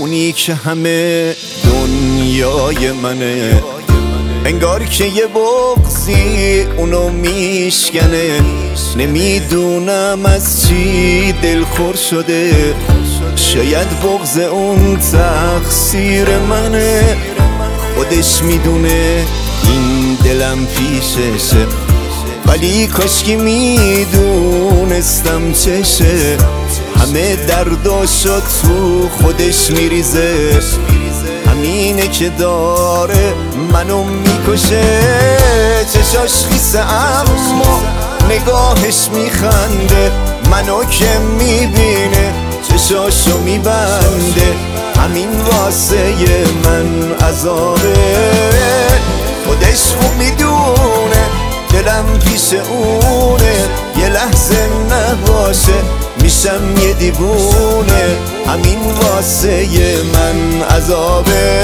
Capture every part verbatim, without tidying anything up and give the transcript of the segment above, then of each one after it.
اونی که همه دنیای منه، انگار که یه بغضی اونو میشکنه. نمیدونم از چی دلخور شده، شاید بغض اون تقصیر منه. خودش میدونه این دلم پیششه، ولی کاشکی میدونستم چشه. همه درداشو تو خودش میریزه، همینه که داره منو میکشه. چشاش خیسه اما نگاهش میخنده، منو که میبینه چشاشو میبنده. همین واسه من عذابه، خودش خوب میدونه دلم پیش اونه. یه لحظه نباشه میشم یه دیوونه، همین واسه من عذابه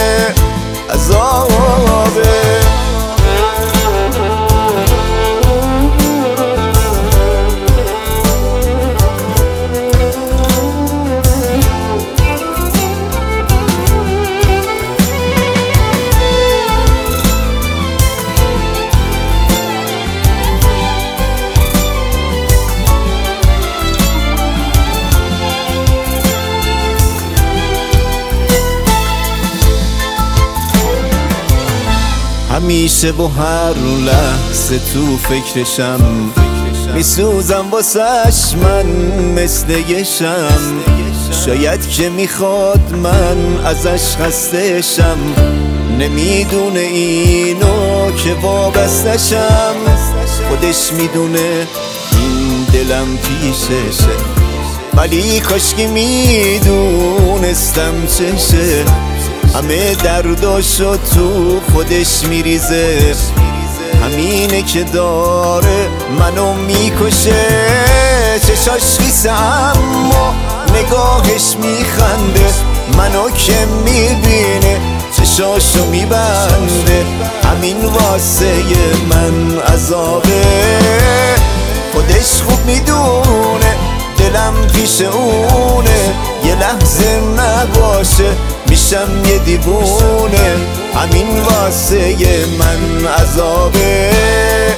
عذابه. همیشه و هر لحظه تو فکرشم، میسوزم واسش من مثل یه شم. شاید که میخواد من ازش خسته‌شم، نمیدونه اینو که وابسته‌شم. خودش میدونه این دلم پیششه، ولی کاشکی میدونستم چشه. همه درداشو تو خودش میریزه، همینه که داره منو میکشه. چشاش خیسه اما نگاهش میخنده، منو که میبینه چشاشو میبنده. همین واسه من عذابه، خودش خوب میدونه دلم پیش اونه. یه لحظه نباشه میشم یه دیوونه، همین واسه من عذابه